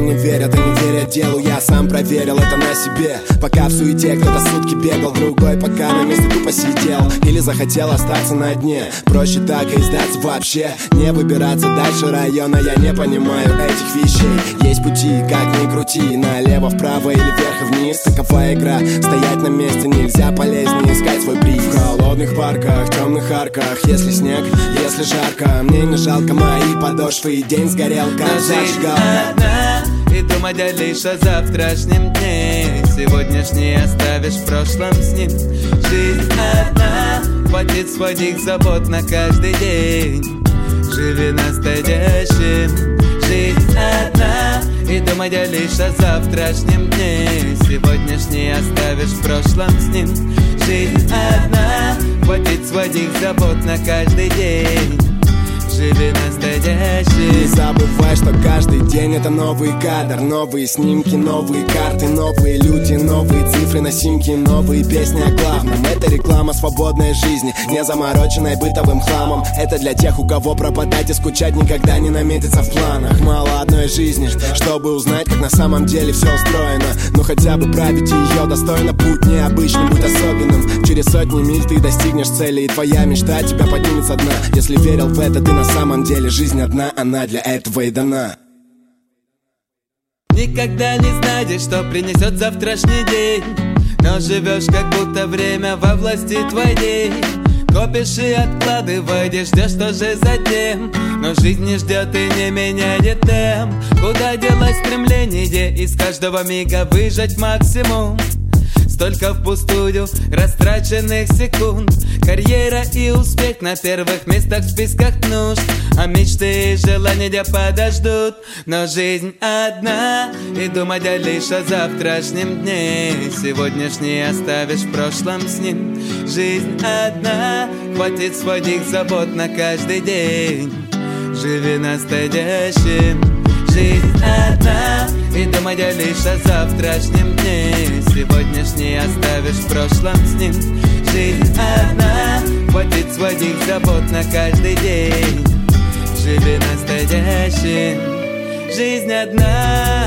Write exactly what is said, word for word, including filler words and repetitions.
которым не верят и не верят делу. Я сам проверил это на себе. Пока в суете кто-то сутки бегал, другой пока на месте тупо сидел или захотел остаться на дне. Проще так и сдаться вообще, не выбираться дальше района. Я не понимаю этих вещей. Есть пути, как ни крути, налево, вправо или вверх и вниз. Такова игра, стоять на месте нельзя, полезнее искать свой приз. В холодных парках, темных арках, если снег, если жарко, мне не жалко мои подошвы, и день сгорел, как зажигалка. И думать лишь о завтрашнем дне. Сегодняшний оставишь в прошлом с ним. Жизнь одна, хватит своих забот на каждый день. Живи настоящим. Жизнь одна, и думать лишь о завтрашнем дне. Сегодняшний оставишь в прошлом с ним. Жизнь одна, хватит своих забот на каждый день. Живи настоящий. Не забывай, что каждый день это новый кадр, новые снимки, новые карты, новые люди, новые цифры на симке, новые песни о главном. Это реклама свободной жизни, не замороченной бытовым хламом. Это для тех, у кого пропадать и скучать никогда не наметится в планах. Мало одной жизни, чтобы узнать, как на самом деле все устроено. Но хотя бы править ее достойно. Путь необычный, будь особенным. Через сотни миль ты достигнешь цели, и твоя мечта тебя поднимет со дна. Если верил в это ты на самом деле, жизнь одна, она для этого и дана. Никогда не знаешь, что принесет завтрашний день, но живешь, как будто время во власти твоей. Копишь и откладываешь, ждешь, что же затем. Но жизнь не ждет и не меняет темп. Куда делать стремление из каждого мига выжать максимум? Столько впустую растраченных секунд. Карьера и успех на первых местах в списках нужд, а мечты и желания подождут. Но жизнь одна, и думать лишь о завтрашнем дне. Сегодняшний оставишь в прошлом с ним. Жизнь одна, хватит своих забот на каждый день. Живи настоящим. Жизнь одна, и думай лишь о завтрашнем дне. Сегодняшний оставишь в прошлом с ним. Жизнь одна, хватит своих забот на каждый день. Живи настоящим. Жизнь одна.